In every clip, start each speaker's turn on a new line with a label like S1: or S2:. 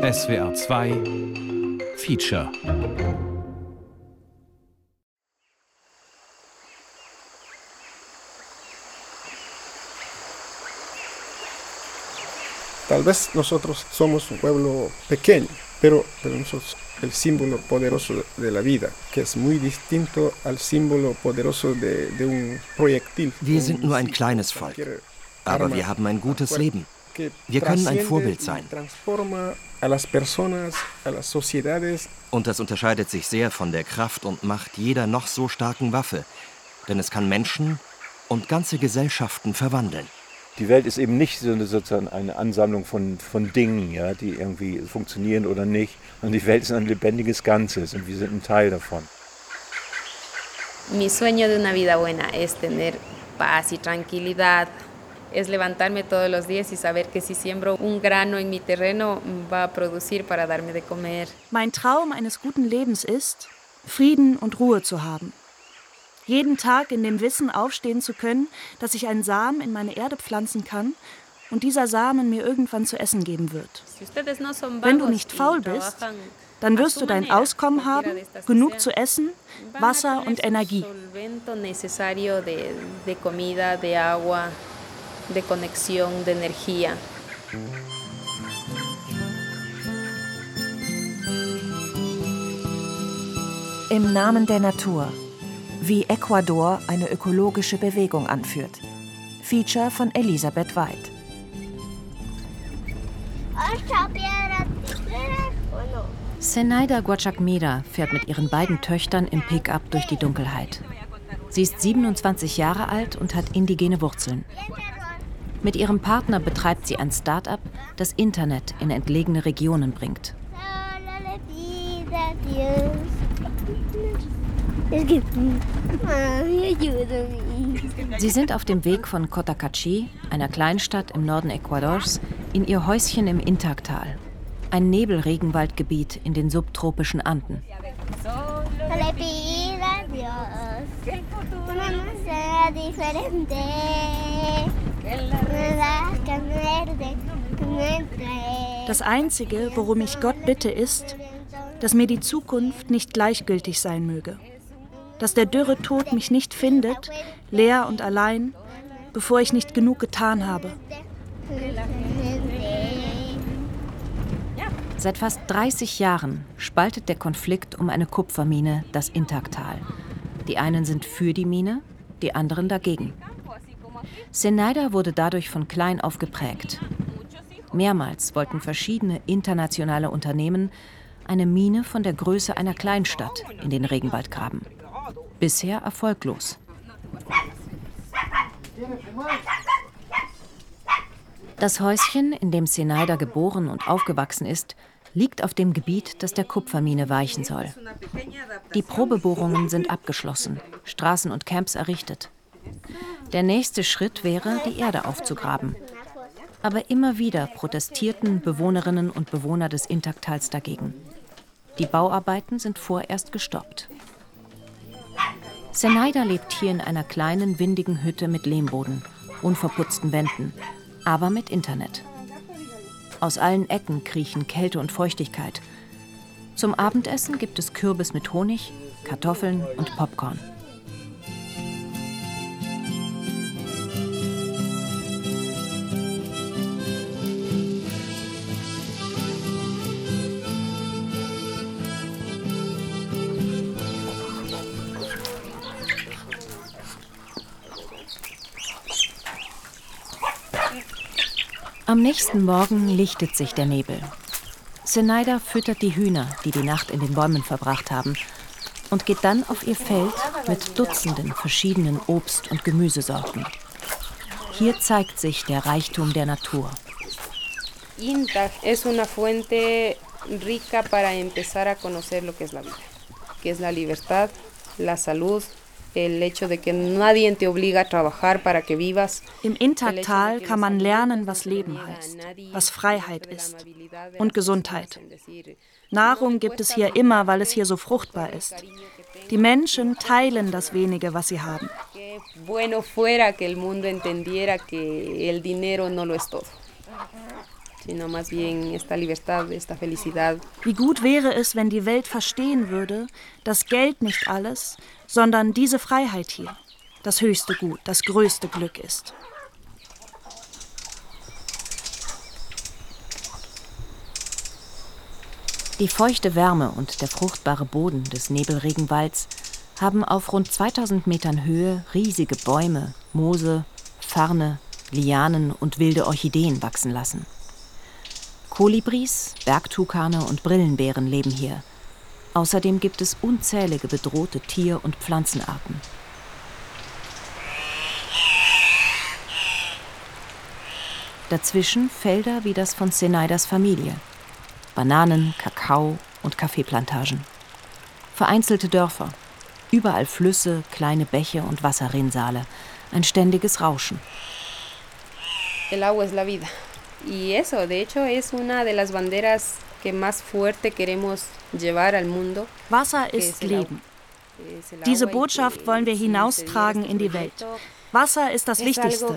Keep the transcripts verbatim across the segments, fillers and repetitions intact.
S1: S W R zwei Feature.
S2: Tal vez nosotros somos un pueblo pequeño, pero, pero nosotros el símbolo poderoso de la vida, que es muy distinto al símbolo poderoso de, de un proyectil.
S3: Wir sind nur ein kleines Volk, aber wir haben ein gutes Leben. Wir können ein Vorbild sein. Und das unterscheidet sich sehr von der Kraft und Macht jeder noch so starken Waffe, denn es kann Menschen und ganze Gesellschaften verwandeln.
S4: Die Welt ist eben nicht so eine, sozusagen eine Ansammlung von, von Dingen, ja, die irgendwie funktionieren oder nicht. Und die Welt ist ein lebendiges Ganzes und wir sind ein Teil davon.
S5: Mi sueño de una vida buena es tener paz y tranquilidad. Es levantarme todos los días y saber que si siembro un grano en mi terreno va a producir para darme de comer.
S6: Mein Traum eines guten Lebens ist, Frieden und Ruhe zu haben. Jeden Tag in dem Wissen aufstehen zu können, dass ich einen Samen in meine Erde pflanzen kann und dieser Samen mir irgendwann zu essen geben wird. Wenn du nicht faul bist, dann wirst du dein Auskommen haben, genug zu essen, Wasser und Energie.
S7: Im Namen der Natur. Wie Ecuador eine ökologische Bewegung anführt. Feature von Elisabeth Weid.
S8: Zenaida Guachacmira fährt mit ihren beiden Töchtern im Pick-up durch die Dunkelheit. Sie ist siebenundzwanzig Jahre alt und hat indigene Wurzeln. Mit ihrem Partner betreibt sie ein Start-up, das Internet in entlegene Regionen bringt. Sie sind auf dem Weg von Cotacachi, einer Kleinstadt im Norden Ecuadors, in ihr Häuschen im Intactal, ein Nebelregenwaldgebiet in den subtropischen Anden.
S6: Das Einzige, worum ich Gott bitte, ist, dass mir die Zukunft nicht gleichgültig sein möge. Dass der dürre Tod mich nicht findet, leer und allein, bevor ich nicht genug getan habe.
S8: Seit fast dreißig Jahren spaltet der Konflikt um eine Kupfermine das Intactal. Die einen sind für die Mine, die anderen dagegen. Zenaida wurde dadurch von klein auf geprägt. Mehrmals wollten verschiedene internationale Unternehmen eine Mine von der Größe einer Kleinstadt in den Regenwald graben. Bisher erfolglos. Das Häuschen, in dem Zenaida geboren und aufgewachsen ist, liegt auf dem Gebiet, das der Kupfermine weichen soll. Die Probebohrungen sind abgeschlossen, Straßen und Camps errichtet. Der nächste Schritt wäre, die Erde aufzugraben. Aber immer wieder protestierten Bewohnerinnen und Bewohner des Intaktals dagegen. Die Bauarbeiten sind vorerst gestoppt. Zenaida lebt hier in einer kleinen, windigen Hütte mit Lehmboden, unverputzten Wänden, aber mit Internet. Aus allen Ecken kriechen Kälte und Feuchtigkeit. Zum Abendessen gibt es Kürbis mit Honig, Kartoffeln und Popcorn. Am nächsten Morgen lichtet sich der Nebel. Zenaida füttert die Hühner, die die Nacht in den Bäumen verbracht haben, und geht dann auf ihr Feld mit Dutzenden verschiedenen Obst- und Gemüsesorten. Hier zeigt sich der Reichtum der Natur.
S5: Intac es una fuente rica para empezar a conocer lo que es la vida, que es la libertad, la salud. Im
S6: Intactal kann man lernen, was Leben heißt, was Freiheit ist und Gesundheit. Nahrung gibt es hier immer, weil es hier so fruchtbar ist. Die Menschen teilen das Wenige, was sie haben. Wie gut wäre es, wenn die Welt verstehen würde, dass Geld nicht alles, sondern diese Freiheit hier das höchste Gut, das größte Glück ist.
S8: Die feuchte Wärme und der fruchtbare Boden des Nebelregenwalds haben auf rund zweitausend Metern Höhe riesige Bäume, Moose, Farne, Lianen und wilde Orchideen wachsen lassen. Kolibris, Bergtukane und Brillenbären leben hier. Außerdem gibt es unzählige bedrohte Tier- und Pflanzenarten. Dazwischen Felder wie das von Zenaidas Familie. Bananen, Kakao und Kaffeeplantagen. Vereinzelte Dörfer. Überall Flüsse, kleine Bäche und Wasserrinnsale. Ein ständiges Rauschen.
S5: El agua es la vida. Y eso, de hecho, es una de las banderas que más fuerte queremos llevar al mundo.
S6: Wasser ist Leben. Diese Botschaft wollen wir hinaustragen in die Welt. Wasser ist das Wichtigste.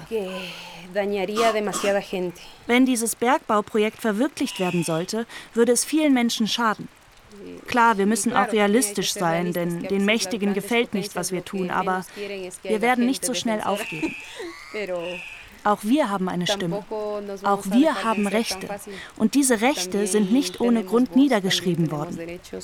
S6: Wenn dieses Bergbauprojekt verwirklicht werden sollte, würde es vielen Menschen schaden. Klar, wir müssen auch realistisch sein, denn den Mächtigen gefällt nicht, was wir tun, aber wir werden nicht so schnell aufgeben. Auch wir haben eine Stimme. Auch wir haben Rechte. Und diese Rechte sind nicht ohne Grund niedergeschrieben worden.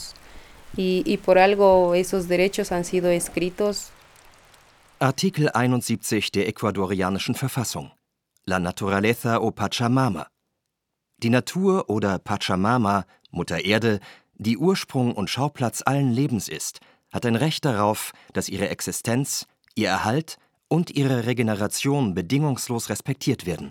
S3: Artikel einundsiebzig der ecuadorianischen Verfassung. La naturaleza o Pachamama. Die Natur oder Pachamama, Mutter Erde, die Ursprung und Schauplatz allen Lebens ist, hat ein Recht darauf, dass ihre Existenz, ihr Erhalt und ihre Regeneration bedingungslos respektiert werden.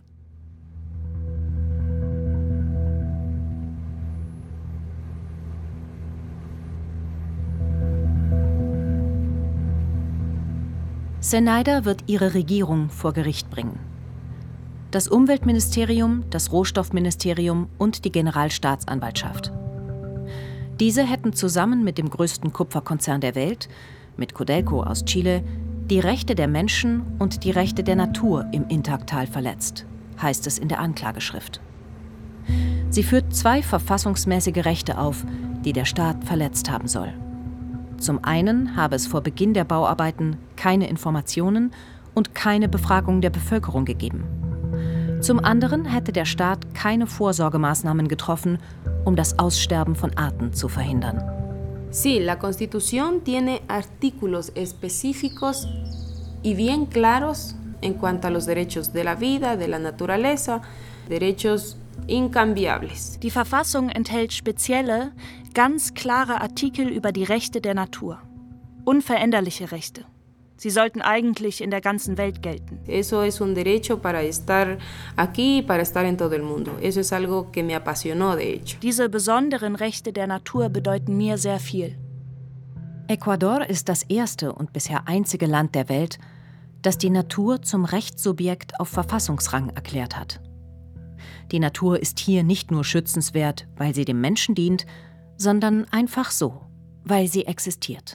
S8: Zenaida wird ihre Regierung vor Gericht bringen. Das Umweltministerium, das Rohstoffministerium und die Generalstaatsanwaltschaft. Diese hätten zusammen mit dem größten Kupferkonzern der Welt, mit Codelco aus Chile, die Rechte der Menschen und die Rechte der Natur im Intagtal verletzt, heißt es in der Anklageschrift. Sie führt zwei verfassungsmäßige Rechte auf, die der Staat verletzt haben soll. Zum einen habe es vor Beginn der Bauarbeiten keine Informationen und keine Befragung der Bevölkerung gegeben. Zum anderen hätte der Staat keine Vorsorgemaßnahmen getroffen, um das Aussterben von Arten zu verhindern.
S5: Sí, la Constitución tiene artículos específicos y bien claros en cuanto a los derechos de la vida, de la naturaleza, derechos incambiables.
S6: Die Verfassung enthält spezielle, ganz klare Artikel über die Rechte der Natur. Unveränderliche Rechte. Sie sollten eigentlich in der ganzen Welt gelten.
S5: Eso es un derecho para estar aquí y para estar en todo el mundo. Eso es algo que me apasionó, de hecho.
S6: Diese besonderen Rechte der Natur bedeuten mir sehr viel.
S8: Ecuador ist das erste und bisher einzige Land der Welt, das die Natur zum Rechtssubjekt auf Verfassungsrang erklärt hat. Die Natur ist hier nicht nur schützenswert, weil sie dem Menschen dient, sondern einfach so, weil sie existiert.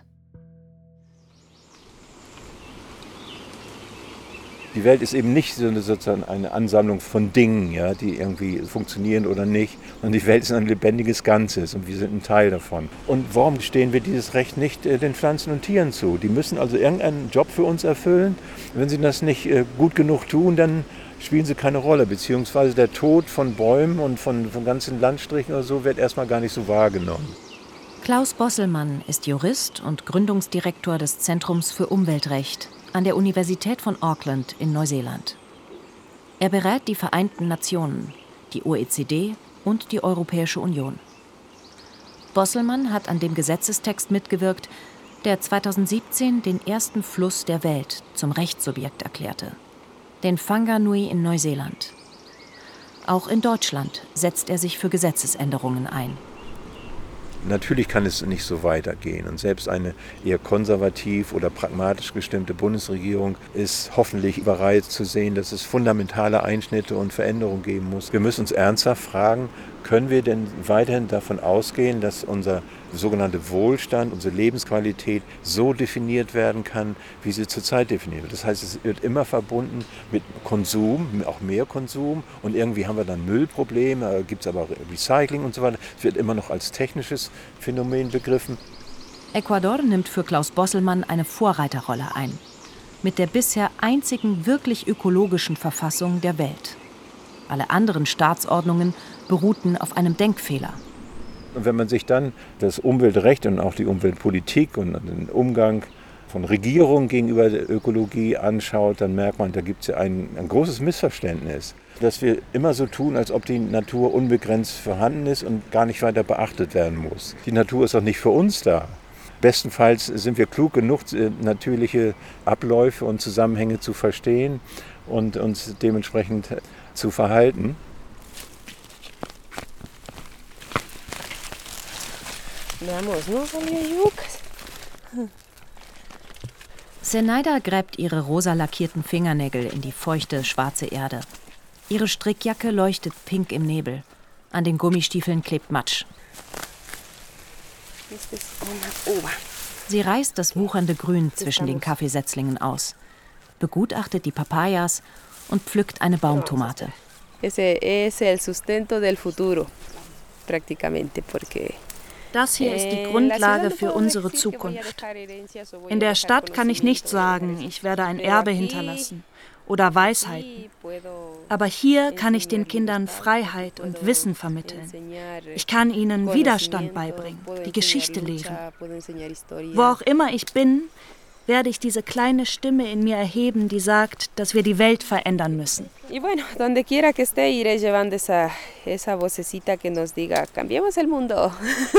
S4: Die Welt ist eben nicht so eine, sozusagen eine Ansammlung von Dingen, ja, die irgendwie funktionieren oder nicht. Und die Welt ist ein lebendiges Ganzes und wir sind ein Teil davon. Und warum stehen wir dieses Recht nicht äh, den Pflanzen und Tieren zu? Die müssen also irgendeinen Job für uns erfüllen. Wenn sie das nicht äh, gut genug tun, dann spielen sie keine Rolle. Beziehungsweise der Tod von Bäumen und von, von ganzen Landstrichen oder so wird erstmal gar nicht so wahrgenommen.
S8: Klaus Bosselmann ist Jurist und Gründungsdirektor des Zentrums für Umweltrecht an der Universität von Auckland in Neuseeland. Er berät die Vereinten Nationen, die O E C D und die Europäische Union. Bosselmann hat an dem Gesetzestext mitgewirkt, der zweitausendsiebzehn den ersten Fluss der Welt zum Rechtssubjekt erklärte, den Whanganui in Neuseeland. Auch in Deutschland setzt er sich für Gesetzesänderungen ein.
S4: Natürlich kann es nicht so weitergehen. Und selbst eine eher konservativ oder pragmatisch gestimmte Bundesregierung ist hoffentlich bereit zu sehen, dass es fundamentale Einschnitte und Veränderungen geben muss. Wir müssen uns ernsthaft fragen, können wir denn weiterhin davon ausgehen, dass unser sogenannter Wohlstand, unsere Lebensqualität so definiert werden kann, wie sie zurzeit definiert wird. Das heißt, es wird immer verbunden mit Konsum, auch mehr Konsum, und irgendwie haben wir dann Müllprobleme, gibt es aber Recycling und so weiter. Es wird immer noch als technisches Phänomen begriffen.
S8: Ecuador nimmt für Klaus Bosselmann eine Vorreiterrolle ein. Mit der bisher einzigen wirklich ökologischen Verfassung der Welt. Alle anderen Staatsordnungen beruhten auf einem Denkfehler.
S4: Und wenn man sich dann das Umweltrecht und auch die Umweltpolitik und den Umgang von Regierungen gegenüber der Ökologie anschaut, dann merkt man, da gibt es ja ein, ein großes Missverständnis. Dass wir immer so tun, als ob die Natur unbegrenzt vorhanden ist und gar nicht weiter beachtet werden muss. Die Natur ist auch nicht für uns da. Bestenfalls sind wir klug genug, natürliche Abläufe und Zusammenhänge zu verstehen und uns dementsprechend zu verhalten.
S5: Veamos, ¿no? Salió yucas.
S8: Zenaida gräbt ihre rosa lackierten Fingernägel in die feuchte, schwarze Erde. Ihre Strickjacke leuchtet pink im Nebel. An den Gummistiefeln klebt Matsch. Sie reißt das wuchernde Grün zwischen den Kaffeesetzlingen aus, begutachtet die Papayas und pflückt eine Baumtomate.
S5: Ese es el sustento del futuro, prácticamente, porque
S6: Das hier ist die Grundlage für unsere Zukunft. In der Stadt kann ich nicht sagen, ich werde ein Erbe hinterlassen oder Weisheiten. Aber hier kann ich den Kindern Freiheit und Wissen vermitteln. Ich kann ihnen Widerstand beibringen, die Geschichte lehren. Wo auch immer ich bin, werde ich diese kleine Stimme in mir erheben, die sagt, dass wir die Welt verändern müssen.
S5: Y bueno, donde quiera que esté, iré llevando esa, esa vocecita que nos diga, cambiemos el mundo.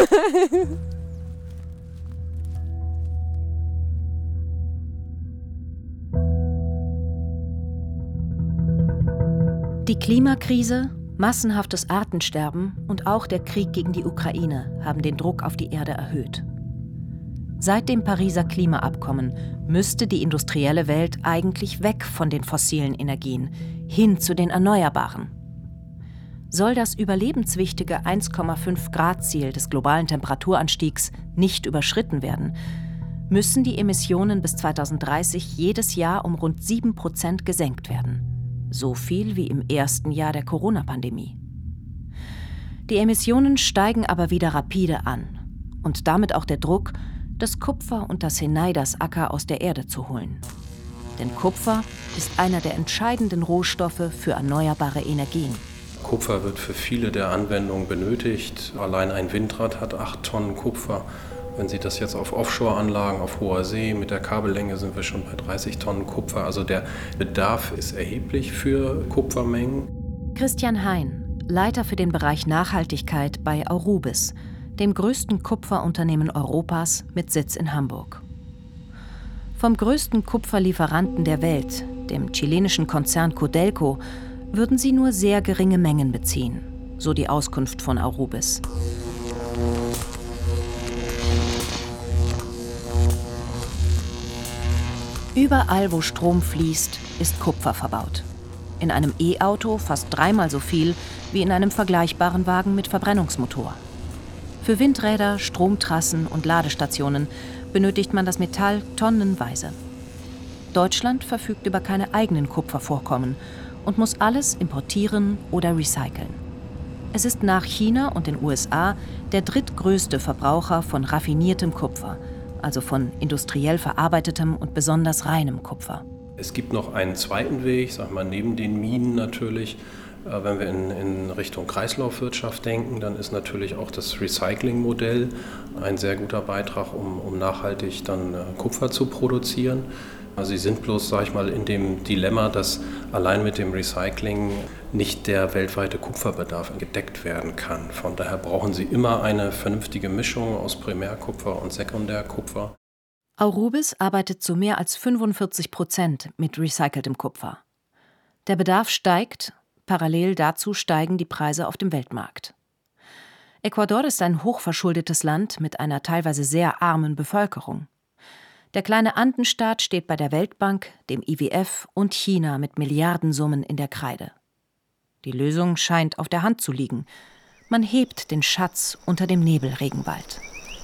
S8: Die Klimakrise, massenhaftes Artensterben und auch der Krieg gegen die Ukraine haben den Druck auf die Erde erhöht. Seit dem Pariser Klimaabkommen müsste die industrielle Welt eigentlich weg von den fossilen Energien, hin zu den Erneuerbaren. Soll das überlebenswichtige eins Komma fünf Grad Ziel des globalen Temperaturanstiegs nicht überschritten werden, müssen die Emissionen bis zweitausenddreißig jedes Jahr um rund sieben Prozent gesenkt werden. So viel wie im ersten Jahr der Corona-Pandemie. Die Emissionen steigen aber wieder rapide an und damit auch der Druck, das Kupfer und das Zenaidas-Acker aus der Erde zu holen. Denn Kupfer ist einer der entscheidenden Rohstoffe für erneuerbare Energien.
S9: Kupfer wird für viele der Anwendungen benötigt. Allein ein Windrad hat acht Tonnen Kupfer. Wenn Sie das jetzt auf Offshore-Anlagen auf hoher See, mit der Kabellänge sind wir schon bei dreißig Tonnen Kupfer. Also der Bedarf ist erheblich für Kupfermengen.
S8: Christian Hein, Leiter für den Bereich Nachhaltigkeit bei Aurubis, dem größten Kupferunternehmen Europas mit Sitz in Hamburg. Vom größten Kupferlieferanten der Welt, dem chilenischen Konzern Codelco, würden sie nur sehr geringe Mengen beziehen, so die Auskunft von Aurubis. Überall, wo Strom fließt, ist Kupfer verbaut. In einem E-Auto fast dreimal so viel wie in einem vergleichbaren Wagen mit Verbrennungsmotor. Für Windräder, Stromtrassen und Ladestationen benötigt man das Metall tonnenweise. Deutschland verfügt über keine eigenen Kupfervorkommen und muss alles importieren oder recyceln. Es ist nach China und den U S A der drittgrößte Verbraucher von raffiniertem Kupfer, also von industriell verarbeitetem und besonders reinem Kupfer.
S9: Es gibt noch einen zweiten Weg, sag mal, neben den Minen natürlich. Wenn wir in, in Richtung Kreislaufwirtschaft denken, dann ist natürlich auch das Recycling-Modell ein sehr guter Beitrag, um, um nachhaltig dann Kupfer zu produzieren. Also sie sind bloß, sag ich mal, in dem Dilemma, dass allein mit dem Recycling nicht der weltweite Kupferbedarf gedeckt werden kann. Von daher brauchen sie immer eine vernünftige Mischung aus Primärkupfer und Sekundärkupfer.
S8: Aurubis arbeitet zu mehr als fünfundvierzig Prozent mit recyceltem Kupfer. Der Bedarf steigt. Parallel dazu steigen die Preise auf dem Weltmarkt. Ecuador ist ein hochverschuldetes Land mit einer teilweise sehr armen Bevölkerung. Der kleine Andenstaat steht bei der Weltbank, dem I W F und China mit Milliardensummen in der Kreide. Die Lösung scheint auf der Hand zu liegen. Man hebt den Schatz unter dem Nebelregenwald.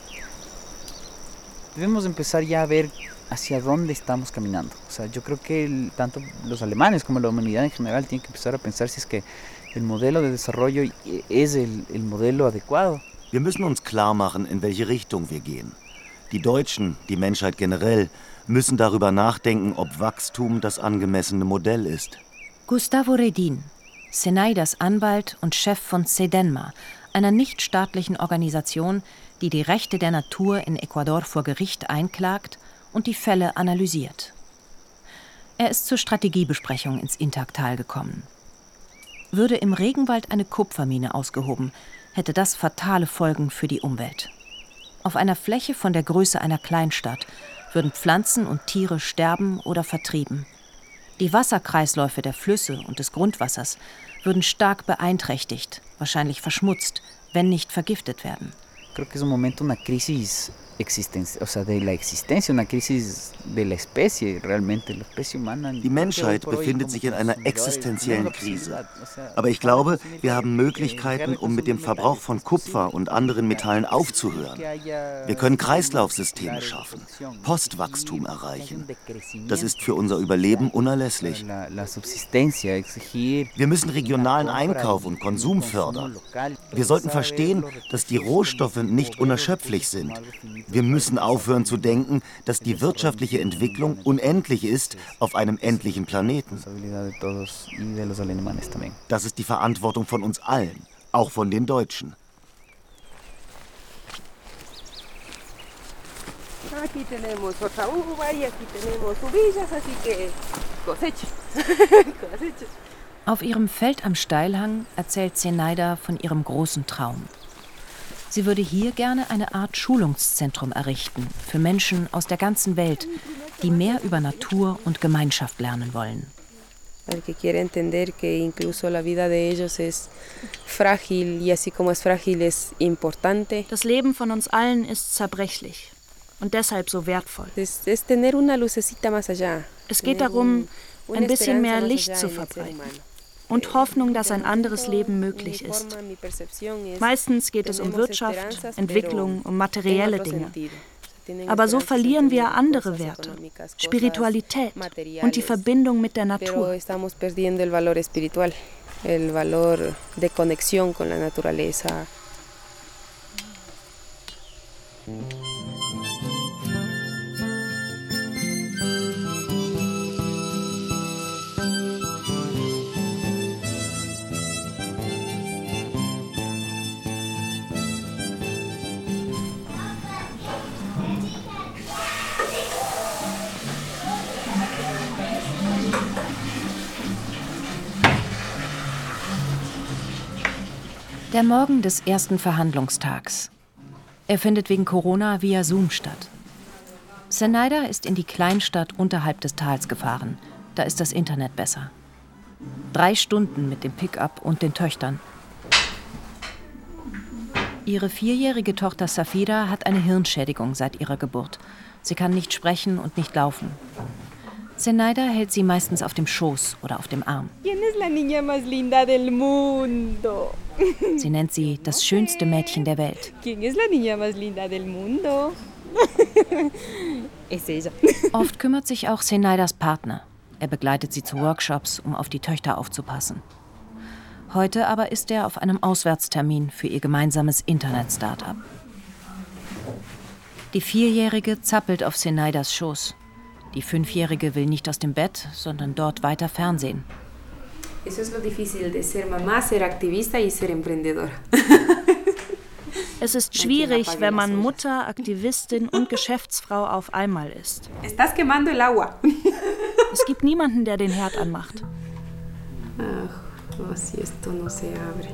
S10: Debemos empezar ya a ver hacia dónde estamos caminando. O sea, yo creo que el, tanto los alemanes como la humanidad en general tienen que empezar a pensar si es que el modelo de desarrollo es el, el modelo adecuado.
S11: Wir müssen uns klar machen, in welche Richtung wir gehen. Die Deutschen, die Menschheit generell, müssen darüber nachdenken, ob Wachstum das angemessene Modell ist.
S8: Gustavo Redin, Zenaidas Anwalt und Chef von CEDENMA, einer nichtstaatlichen Organisation, die die Rechte der Natur in Ecuador vor Gericht einklagt und die Fälle analysiert. Er ist zur Strategiebesprechung ins Intagtal gekommen. Würde im Regenwald eine Kupfermine ausgehoben, hätte das fatale Folgen für die Umwelt. Auf einer Fläche von der Größe einer Kleinstadt würden Pflanzen und Tiere sterben oder vertrieben. Die Wasserkreisläufe der Flüsse und des Grundwassers würden stark beeinträchtigt, wahrscheinlich verschmutzt, wenn nicht vergiftet werden.
S10: Creo que es un momento una crisis existencia, o sea, de la existencia, una crisis de la especie, realmente la especie humana.
S11: Die Menschheit befindet sich in einer existenziellen Krise. Aber ich glaube, wir haben Möglichkeiten, um mit dem Verbrauch von Kupfer und anderen Metallen aufzuhören. Wir können Kreislaufsysteme schaffen, Postwachstum erreichen. Das ist für unser Überleben unerlässlich. Wir müssen regionalen Einkauf und Konsum fördern. Wir sollten verstehen, dass die Rohstoffe nicht unerschöpflich sind. Wir müssen aufhören zu denken, dass die wirtschaftliche Entwicklung unendlich ist auf einem endlichen Planeten. Das ist die Verantwortung von uns allen, auch von den Deutschen.
S5: Aquí tenemos otra uva y aquí tenemos uvillas, así que cosecha. Cosecha.
S8: Auf ihrem Feld am Steilhang erzählt Zenaida von ihrem großen Traum. Sie würde hier gerne eine Art Schulungszentrum errichten für Menschen aus der ganzen Welt, die mehr über Natur und Gemeinschaft lernen wollen.
S5: El que quiere entender que incluso la vida de ellos es frágil y así como es frágil es importante.
S6: Das Leben von uns allen ist zerbrechlich und deshalb so wertvoll.
S5: Es, es tener una lucecita más allá.
S6: Es geht darum, ein bisschen mehr Licht zu verbreiten und Hoffnung, dass ein anderes Leben möglich ist. Meistens geht es um Wirtschaft, Entwicklung, um materielle Dinge. Aber so verlieren wir andere Werte, Spiritualität und die Verbindung mit der Natur.
S5: El valor de conexión con la naturaleza.
S8: Der Morgen des ersten Verhandlungstags. Er findet wegen Corona via Zoom statt. Zenaida ist in die Kleinstadt unterhalb des Tals gefahren. Da ist das Internet besser. Drei Stunden mit dem Pickup und den Töchtern. Ihre vierjährige Tochter Safira hat eine Hirnschädigung seit ihrer Geburt. Sie kann nicht sprechen und nicht laufen. Zenaida hält sie meistens auf dem Schoß oder auf dem Arm. Sie nennt sie das schönste Mädchen der Welt. Oft kümmert sich auch Zenaidas Partner. Er begleitet sie zu Workshops, um auf die Töchter aufzupassen. Heute aber ist er auf einem Auswärtstermin für ihr gemeinsames Internet-Startup. Die Vierjährige zappelt auf Zenaidas Schoß. Die Fünfjährige will nicht aus dem Bett, sondern dort weiter fernsehen.
S5: Eso es lo difícil de ser mamá, ser activista y ser emprendedora.
S6: Es ist schwierig, wenn man Mutter, Aktivistin und Geschäftsfrau auf einmal ist.
S5: Estás quemando el agua.
S6: Es gibt niemanden, der den Herd anmacht.
S5: Ach, oh, si esto no se abre.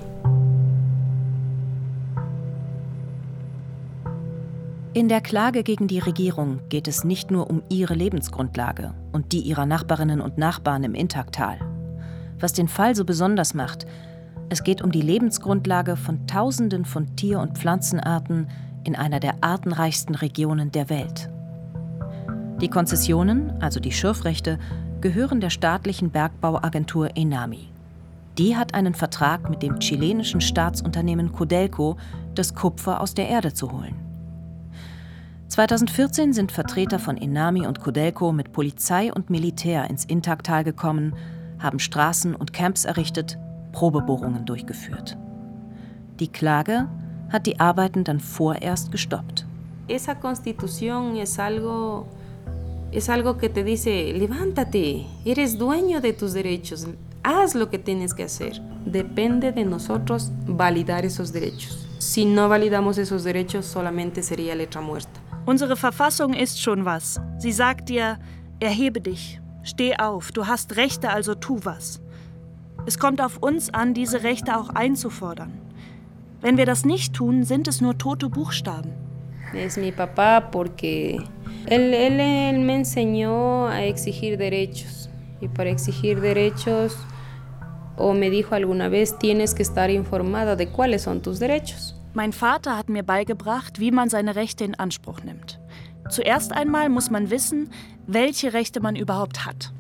S8: In der Klage gegen die Regierung geht es nicht nur um ihre Lebensgrundlage und die ihrer Nachbarinnen und Nachbarn im Intagtal. Was den Fall so besonders macht, Es geht um die Lebensgrundlage von Tausenden von Tier- und Pflanzenarten in einer der artenreichsten Regionen der Welt. Die Konzessionen, also die Schürfrechte, gehören der staatlichen Bergbauagentur ENAMI. Die hat einen Vertrag mit dem chilenischen Staatsunternehmen Codelco, das Kupfer aus der Erde zu holen. zweitausendvierzehn sind Vertreter von ENAMI und Codelco mit Polizei und Militär ins Intagtal gekommen, haben Straßen und Camps errichtet, Probebohrungen durchgeführt. Die Klage hat die Arbeiten dann vorerst gestoppt.
S5: Esa constitución es algo, es algo que te dice, levántate, eres dueño de tus derechos, haz lo que tienes que hacer. Depende de nosotros validar esos derechos. Si no validamos esos derechos, solamente sería letra muerta.
S6: Unsere Verfassung ist schon was. Sie sagt dir, erhebe dich, steh auf, du hast Rechte, also tu was. Es kommt auf uns an, diese Rechte auch einzufordern. Wenn wir das nicht tun, sind es nur tote Buchstaben.
S5: Es mi papá porque él, él, él me enseñó a exigir derechos. Y para exigir derechos, o me dijo alguna vez, tienes que estar informada de cuáles son tus derechos.
S6: Mein Vater hat mir beigebracht, wie man seine Rechte in Anspruch nimmt. Zuerst einmal muss man wissen, welche Rechte man überhaupt hat.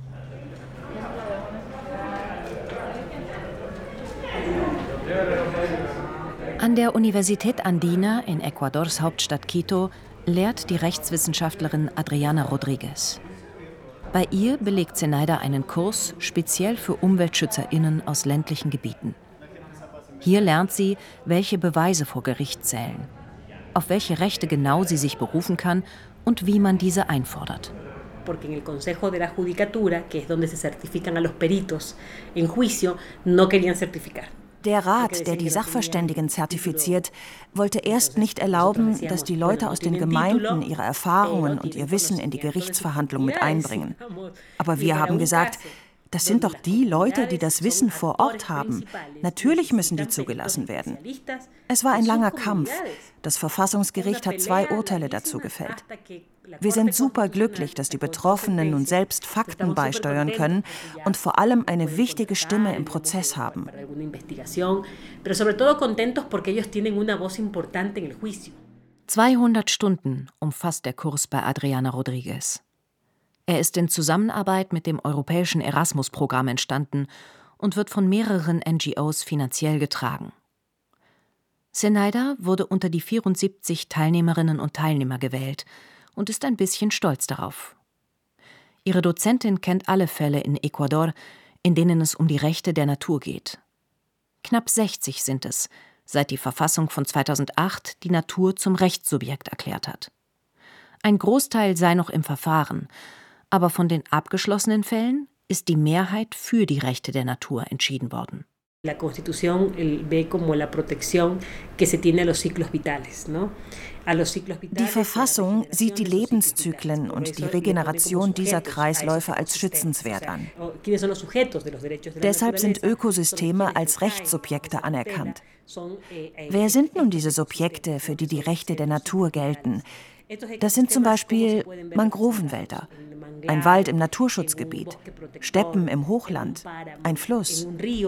S8: An der Universität Andina in Ecuadors Hauptstadt Quito lehrt die Rechtswissenschaftlerin Adriana Rodriguez. Bei ihr belegt Zenaida einen Kurs speziell für UmweltschützerInnen aus ländlichen Gebieten. Hier lernt sie, welche Beweise vor Gericht zählen, auf welche Rechte genau sie sich berufen kann und wie man diese einfordert.
S12: Porque en el Consejo de la Judicatura, que es donde se certifican a los peritos en juicio, no querían certificar.
S7: Der Rat, der die Sachverständigen zertifiziert, wollte erst nicht erlauben, dass die Leute aus den Gemeinden ihre Erfahrungen und ihr Wissen in die Gerichtsverhandlung mit einbringen. Aber wir haben gesagt, das sind doch die Leute, die das Wissen vor Ort haben. Natürlich müssen die zugelassen werden. Es war ein langer Kampf. Das Verfassungsgericht hat zwei Urteile dazu gefällt. Wir sind superglücklich, dass die Betroffenen nun selbst Fakten beisteuern können und vor allem eine wichtige Stimme im Prozess haben.
S8: zweihundert Stunden umfasst der Kurs bei Adriana Rodriguez. Er ist in Zusammenarbeit mit dem europäischen Erasmus-Programm entstanden und wird von mehreren N G Os finanziell getragen. Zenaida wurde unter die vierundsiebzig Teilnehmerinnen und Teilnehmer gewählt und ist ein bisschen stolz darauf. Ihre Dozentin kennt alle Fälle in Ecuador, in denen es um die Rechte der Natur geht. Knapp sechzig sind es, seit die Verfassung von zweitausendacht die Natur zum Rechtssubjekt erklärt hat. Ein Großteil sei noch im Verfahren, aber von den abgeschlossenen Fällen ist die Mehrheit für die Rechte der Natur entschieden worden.
S12: La Constitución ve como la protección que se tiene a los ciclos vitales, ¿no?
S7: Die Verfassung sieht die Lebenszyklen und die Regeneration dieser Kreisläufe als schützenswert an. Deshalb sind Ökosysteme als Rechtssubjekte anerkannt. Wer sind nun diese Subjekte, für die die Rechte der Natur gelten? Das sind zum Beispiel Mangrovenwälder, ein Wald im Naturschutzgebiet, Steppen im Hochland, ein Fluss.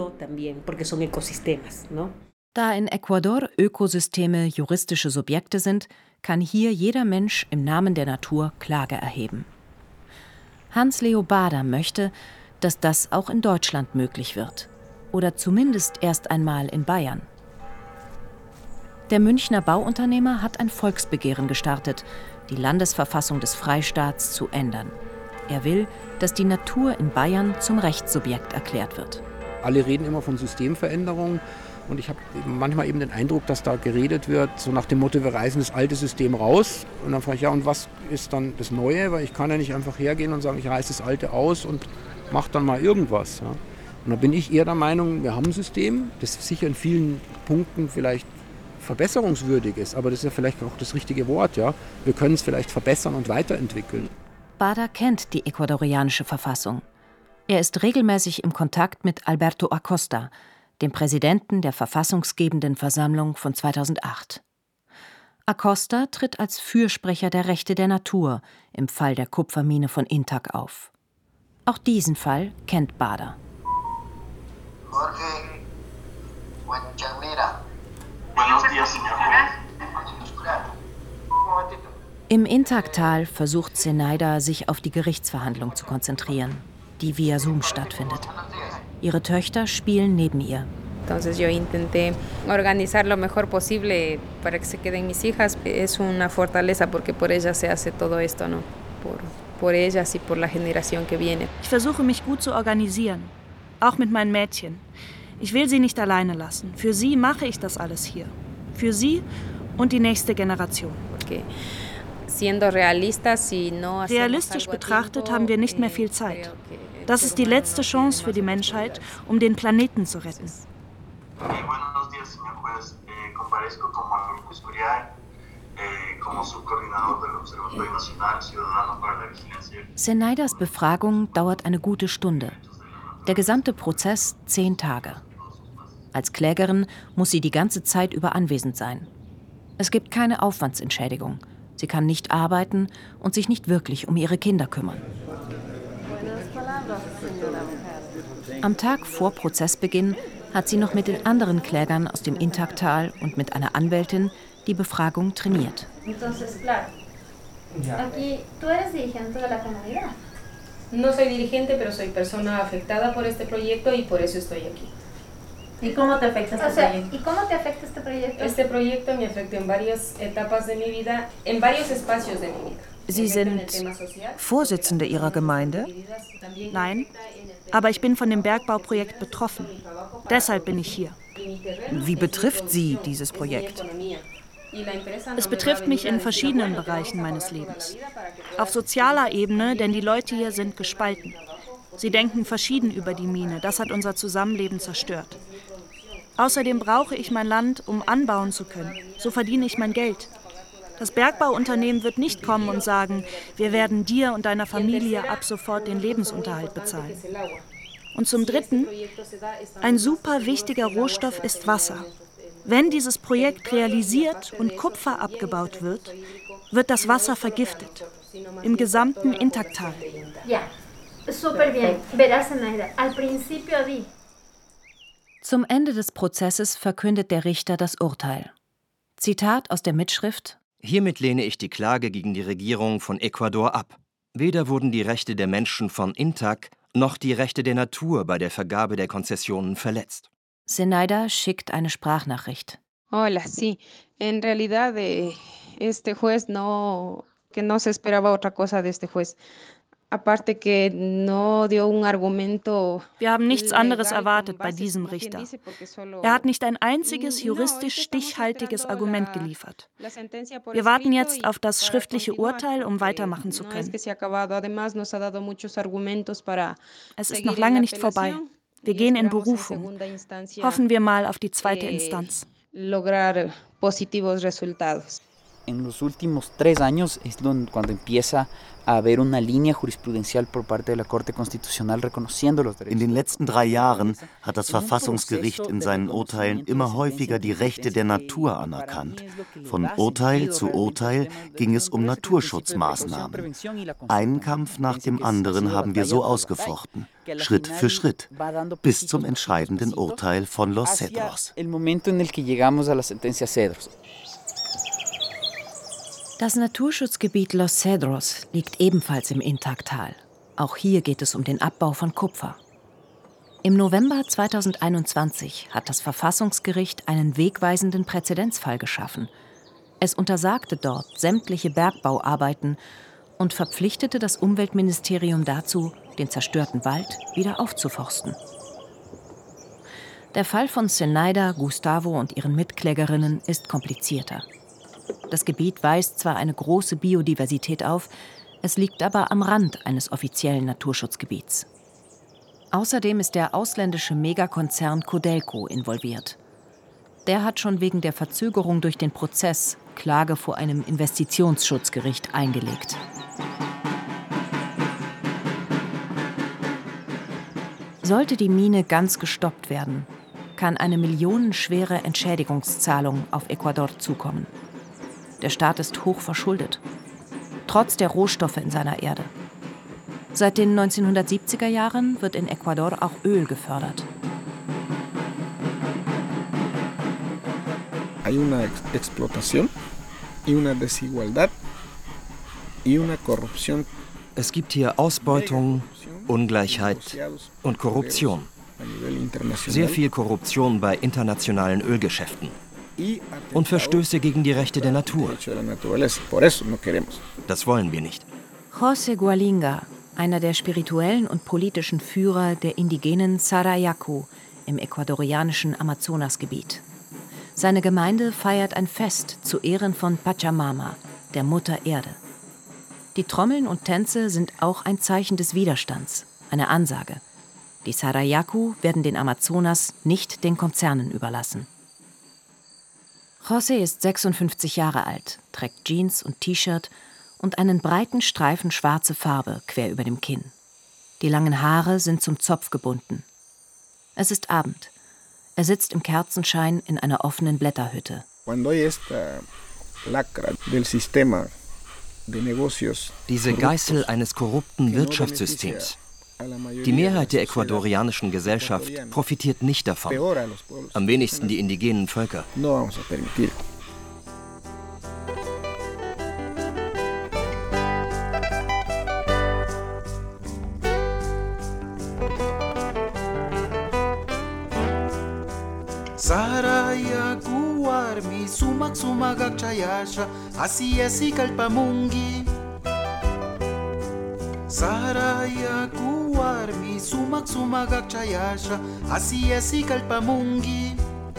S8: Da in Ecuador Ökosysteme juristische Subjekte sind, kann hier jeder Mensch im Namen der Natur Klage erheben. Hans-Leo Bader möchte, dass das auch in Deutschland möglich wird. Oder zumindest erst einmal in Bayern. Der Münchner Bauunternehmer hat ein Volksbegehren gestartet, die Landesverfassung des Freistaats zu ändern. Er will, dass die Natur in Bayern zum Rechtssubjekt erklärt wird.
S13: Alle reden immer von Systemveränderung und ich habe manchmal eben den Eindruck, dass da geredet wird, so nach dem Motto, wir reißen das alte System raus. Und dann frage ich, ja, und was ist dann das Neue? Weil ich kann ja nicht einfach hergehen und sagen, ich reiße das alte aus und mache dann mal irgendwas. Ja. Und da bin ich eher der Meinung, wir haben ein System, das sicher in vielen Punkten vielleicht verbesserungswürdig ist, aber das ist ja vielleicht auch das richtige Wort. Ja. Wir können es vielleicht verbessern und weiterentwickeln.
S8: Bader kennt die ecuadorianische Verfassung. Er ist regelmäßig im Kontakt mit Alberto Acosta, dem Präsidenten der verfassungsgebenden Versammlung von zweitausendacht. Acosta tritt als Fürsprecher der Rechte der Natur im Fall der Kupfermine von Intac auf. Auch diesen Fall kennt Bader. Im Intaktal versucht Zenaida, sich auf die Gerichtsverhandlung zu konzentrieren, die via Zoom stattfindet. Ihre Töchter spielen neben ihr.
S5: Entonces yo intenté organizar lo mejor posible para que se queden mis hijas. Es una fortaleza porque por ellas se hace todo esto, ¿no? Por, por ellas y por la generación que viene.
S6: Ich versuche mich gut zu organisieren, auch mit meinen Mädchen. Ich will sie nicht alleine lassen. Für sie mache ich das alles hier. Für sie und die nächste Generation.
S5: Porque siendo realistas, si no
S6: Realistisch betrachtet haben wir nicht mehr viel Zeit. Das ist die letzte Chance für die Menschheit, um den Planeten zu retten.
S8: Zenaidas Befragung dauert eine gute Stunde. Der gesamte Prozess zehn Tage. Als Klägerin muss sie die ganze Zeit über anwesend sein. Es gibt keine Aufwandsentschädigung. Sie kann nicht arbeiten und sich nicht wirklich um ihre Kinder kümmern. Am Tag vor Prozessbeginn hat sie noch mit den anderen Klägern aus dem Intaktal und mit einer Anwältin die Befragung trainiert.
S5: No soy dirigente, pero soy persona afectada por este proyecto y por eso estoy aquí. ¿Y cómo te afecta este proyecto? ¿Y cómo te afecta este proyecto? Este proyecto me afecta en varias etapas de mi vida, en varios espacios de mi vida.
S6: Sie sind Vorsitzende Ihrer Gemeinde? Nein, aber ich bin von dem Bergbauprojekt betroffen. Deshalb bin ich hier.
S7: Wie betrifft Sie dieses Projekt?
S6: Es betrifft mich in verschiedenen Bereichen meines Lebens. Auf sozialer Ebene, denn die Leute hier sind gespalten. Sie denken verschieden über die Mine. Das hat unser Zusammenleben zerstört. Außerdem brauche ich mein Land, um anbauen zu können. So verdiene ich mein Geld. Das Bergbauunternehmen wird nicht kommen und sagen, wir werden dir und deiner Familie ab sofort den Lebensunterhalt bezahlen. Und zum Dritten, ein super wichtiger Rohstoff ist Wasser. Wenn dieses Projekt realisiert und Kupfer abgebaut wird, wird das Wasser vergiftet. Im gesamten Intaktal.
S14: Ja, super bien. Verás, Zenaida, al principio di.
S8: Zum Ende des Prozesses verkündet der Richter das Urteil. Zitat aus der Mitschrift:
S3: Hiermit lehne ich die Klage gegen die Regierung von Ecuador ab. Weder wurden die Rechte der Menschen von Intak noch die Rechte der Natur bei der Vergabe der Konzessionen verletzt.
S8: Zenaida schickt eine Sprachnachricht.
S5: Hola, sí. En realidad, este juez no, que no se esperaba otra cosa de este juez. Aparte que no dio un argumento.
S6: Wir haben nichts anderes erwartet bei diesem Richter. Er hat nicht ein einziges juristisch stichhaltiges Argument geliefert. Wir warten jetzt auf das schriftliche Urteil, um weitermachen zu können. Es ist noch lange nicht vorbei. Wir gehen in Berufung. Hoffen wir mal auf die zweite Instanz.
S10: En los últimos tres años es donde, cuando empieza a haber una línea jurisprudencial por parte de la Corte Constitucional reconociendo los derechos.
S11: In den letzten drei Jahren hat das Verfassungsgericht in seinen Urteilen immer häufiger die Rechte der Natur anerkannt. Von Urteil zu Urteil ging es um Naturschutzmaßnahmen. Einen Kampf nach dem anderen haben wir so ausgefochten, Schritt für Schritt, bis zum entscheidenden Urteil von Los Cedros.
S10: El momento en el que llegamos a la sentencia Cedros.
S8: Das Naturschutzgebiet Los Cedros liegt ebenfalls im Intaktal. Auch hier geht es um den Abbau von Kupfer. Im November zweitausendeinundzwanzig hat das Verfassungsgericht einen wegweisenden Präzedenzfall geschaffen. Es untersagte dort sämtliche Bergbauarbeiten und verpflichtete das Umweltministerium dazu, den zerstörten Wald wieder aufzuforsten. Der Fall von Zenaida, Gustavo und ihren Mitklägerinnen ist komplizierter. Das Gebiet weist zwar eine große Biodiversität auf, es liegt aber am Rand eines offiziellen Naturschutzgebiets. Außerdem ist der ausländische Megakonzern Codelco involviert. Der hat schon wegen der Verzögerung durch den Prozess Klage vor einem Investitionsschutzgericht eingelegt. Sollte die Mine ganz gestoppt werden, kann eine millionenschwere Entschädigungszahlung auf Ecuador zukommen. Der Staat ist hoch verschuldet, trotz der Rohstoffe in seiner Erde. Seit den neunzehnhundertsiebziger Jahren wird in Ecuador auch Öl gefördert.
S2: hay una ex explotación y una desigualdad y una corrupción.
S3: Es gibt hier Ausbeutung, Ungleichheit und Korruption. Sehr viel Korruption bei internationalen Ölgeschäften. Und Verstöße gegen die Rechte der Natur. Das wollen wir nicht.
S8: José Gualinga, einer der spirituellen und politischen Führer der indigenen Sarayaku im ecuadorianischen Amazonasgebiet. Seine Gemeinde feiert ein Fest zu Ehren von Pachamama, der Mutter Erde. Die Trommeln und Tänze sind auch ein Zeichen des Widerstands, eine Ansage. Die Sarayaku werden den Amazonas nicht den Konzernen überlassen. José ist sechsundfünfzig Jahre alt, trägt Jeans und T-Shirt und einen breiten Streifen schwarze Farbe quer über dem Kinn. Die langen Haare sind zum Zopf gebunden. Es ist Abend. Er sitzt im Kerzenschein in einer offenen Blätterhütte.
S3: Diese Geißel eines korrupten Wirtschaftssystems. Die Mehrheit der ecuadorianischen Gesellschaft profitiert nicht davon. Am wenigsten die indigenen Völker.
S15: Sarayaku warmi sumak sumagak chayasha asi asi kalpamungi. Sarayaku warmi sumak sumagak chayasha asi asi kalpamungi.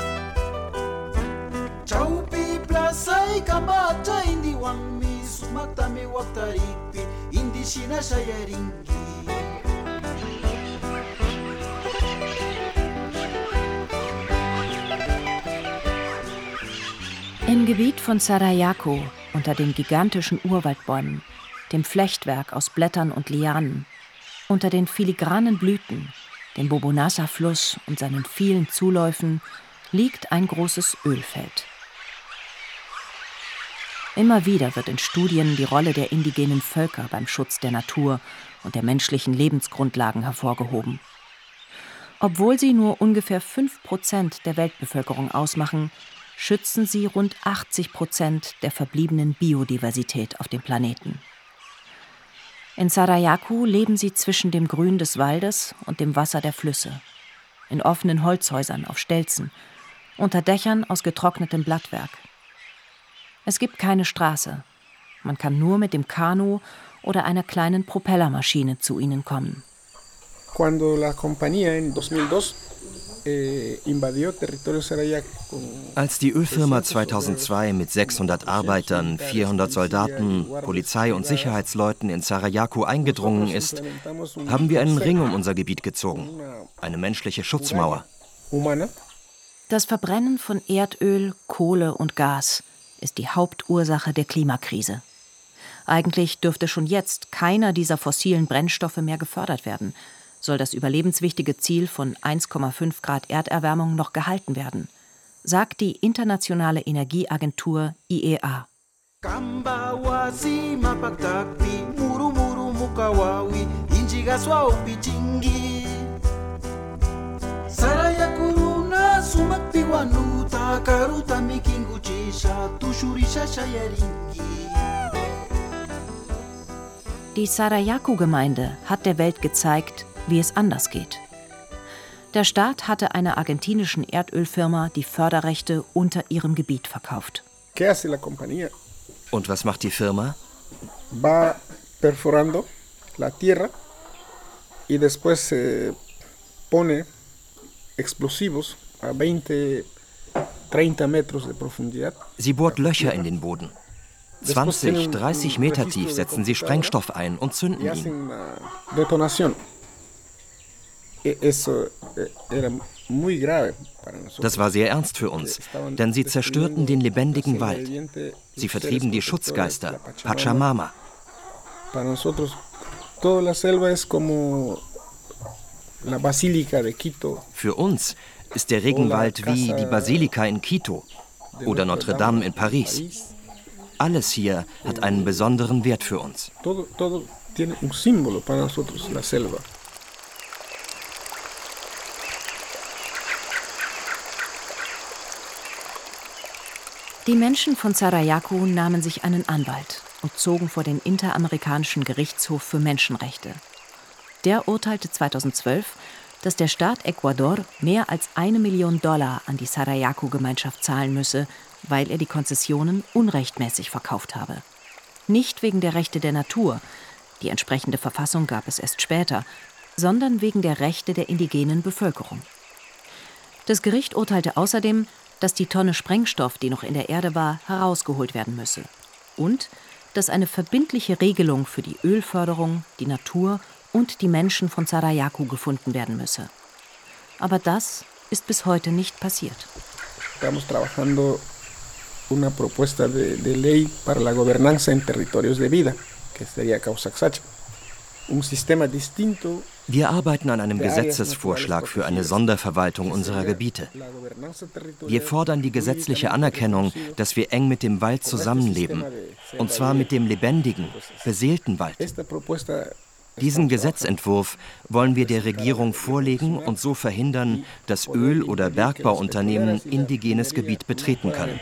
S15: Chaupi plasai kamacha indi wangmi sumak tami waktarikpi indi shina shayaringi.
S8: Im Gebiet von Sarayaku, unter den gigantischen Urwaldbäumen, dem Flechtwerk aus Blättern und Lianen, unter den filigranen Blüten, dem Bobonasa-Fluss und seinen vielen Zuläufen, liegt ein großes Ölfeld. Immer wieder wird in Studien die Rolle der indigenen Völker beim Schutz der Natur und der menschlichen Lebensgrundlagen hervorgehoben. Obwohl sie nur ungefähr fünf Prozent der Weltbevölkerung ausmachen, schützen sie rund achtzig Prozent der verbliebenen Biodiversität auf dem Planeten. In Sarayaku leben sie zwischen dem Grün des Waldes und dem Wasser der Flüsse, in offenen Holzhäusern auf Stelzen, unter Dächern aus getrocknetem Blattwerk. Es gibt keine Straße. Man kann nur mit dem Kanu oder einer kleinen Propellermaschine zu ihnen kommen.
S2: Cuando la compañía en dos mil dos
S3: Als die Ölfirma zweitausendzwei mit sechshundert Arbeitern, vierhundert Soldaten, Polizei und Sicherheitsleuten in Sarayaku eingedrungen ist, haben wir einen Ring um unser Gebiet gezogen, eine menschliche Schutzmauer.
S8: Das Verbrennen von Erdöl, Kohle und Gas ist die Hauptursache der Klimakrise. Eigentlich dürfte schon jetzt keiner dieser fossilen Brennstoffe mehr gefördert werden. Soll das überlebenswichtige Ziel von eins Komma fünf Grad Erderwärmung noch gehalten werden, sagt die Internationale Energieagentur I E A. Die Sarayaku-Gemeinde hat der Welt gezeigt, wie es anders geht. Der Staat hatte einer argentinischen Erdölfirma die Förderrechte unter ihrem Gebiet verkauft.
S3: Und was macht die Firma?
S2: Va perforando la tierra y después eh, pone explosivos a veinte, treinta metros de profundidad.
S3: Sie bohrt Löcher in den Boden. zwanzig, dreißig Meter tief setzen sie Sprengstoff ein und zünden ihn. Das war sehr ernst für uns, denn sie zerstörten den lebendigen Wald. Sie vertrieben die Schutzgeister, Pachamama. Für uns ist der Regenwald wie die Basilika in Quito oder Notre Dame in Paris. Alles hier hat einen besonderen Wert für uns.
S2: Todo, todo tiene un símbolo para nosotros, la selva.
S8: Die Menschen von Sarayaku nahmen sich einen Anwalt und zogen vor den Interamerikanischen Gerichtshof für Menschenrechte. Der urteilte zweitausendzwölf, dass der Staat Ecuador mehr als eine Million Dollar an die Sarayaku-Gemeinschaft zahlen müsse, weil er die Konzessionen unrechtmäßig verkauft habe. Nicht wegen der Rechte der Natur, die entsprechende Verfassung gab es erst später, sondern wegen der Rechte der indigenen Bevölkerung. Das Gericht urteilte außerdem, dass die Tonne Sprengstoff, die noch in der Erde war, herausgeholt werden müsse. Und dass eine verbindliche Regelung für die Ölförderung, die Natur und die Menschen von Sarayaku gefunden werden müsse. Aber das ist bis heute nicht passiert.
S2: Estamos trabajando una propuesta de, de ley para la gobernanza en territorios de vida, que sería Causaxacha. Un sistema distinto.
S3: Wir arbeiten an einem Gesetzesvorschlag für eine Sonderverwaltung unserer Gebiete. Wir fordern die gesetzliche Anerkennung, dass wir eng mit dem Wald zusammenleben, und zwar mit dem lebendigen, beseelten Wald. Diesen Gesetzentwurf wollen wir der Regierung vorlegen und so verhindern, dass Öl- oder Bergbauunternehmen indigenes Gebiet betreten können.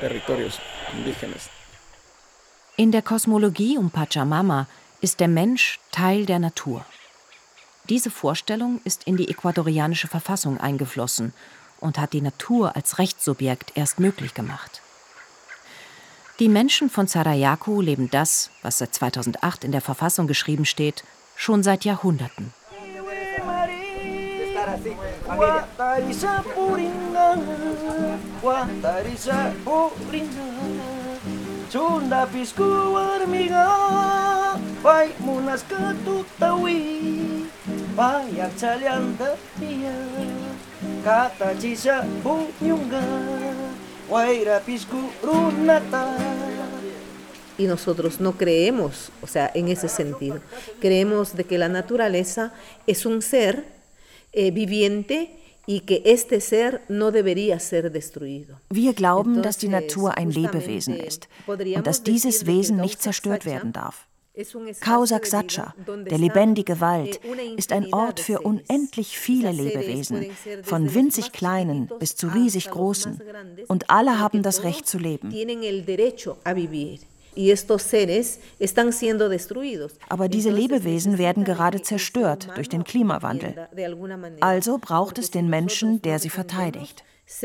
S8: In der Kosmologie um Pachamama ist der Mensch Teil der Natur. Diese Vorstellung ist in die ecuadorianische Verfassung eingeflossen und hat die Natur als Rechtssubjekt erst möglich gemacht. Die Menschen von Sarayaku leben das, was seit zweitausendacht in der Verfassung geschrieben steht, schon seit Jahrhunderten.
S5: Y nosotros no creemos, o sea, en ese sentido. Creemos de que la naturaleza es un ser eh, viviente y que este ser no debería ser destruido.
S7: Wir glauben, dass die Natur ein Lebewesen ist und dass dieses Wesen nicht zerstört werden darf. Causaxacha, der lebendige Wald, ist ein Ort für unendlich viele Lebewesen, von winzig kleinen bis zu riesig großen. Und alle haben das Recht zu leben. Aber diese Lebewesen werden gerade zerstört durch den Klimawandel. Also braucht es den Menschen, der sie verteidigt.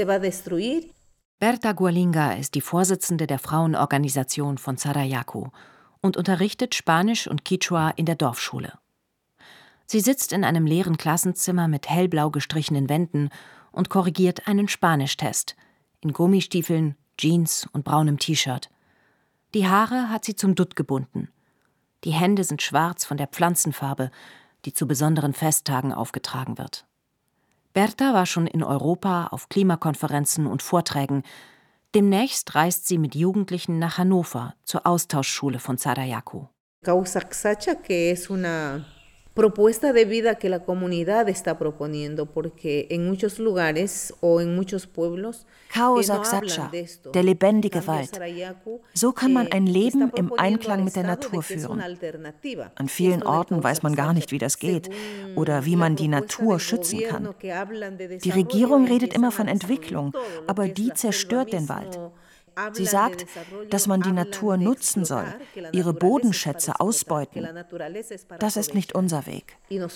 S8: Berta Gualinga ist die Vorsitzende der Frauenorganisation von Sarayaku und unterrichtet Spanisch und Quichua in der Dorfschule. Sie sitzt in einem leeren Klassenzimmer mit hellblau gestrichenen Wänden und korrigiert einen Spanischtest in Gummistiefeln, Jeans und braunem T-Shirt. Die Haare hat sie zum Dutt gebunden. Die Hände sind schwarz von der Pflanzenfarbe, die zu besonderen Festtagen aufgetragen wird. Berta war schon in Europa auf Klimakonferenzen und Vorträgen. Demnächst reist sie mit Jugendlichen nach Hannover zur Austauschschule von Sarayaku.
S5: Causaxacha, que es una propuesta de vida que la comunidad está proponiendo, porque en muchos lugares o en muchos pueblos
S7: Causaxacha, der lebendige Wald. So kann man ein Leben im Einklang mit der Natur führen. An vielen Orten weiß man gar nicht, wie das geht oder wie man die Natur schützen kann. Die Regierung redet immer von Entwicklung, aber die zerstört den Wald. Sie sagt, dass man die Natur nutzen soll, ihre Bodenschätze ausbeuten. Das ist nicht unser Weg.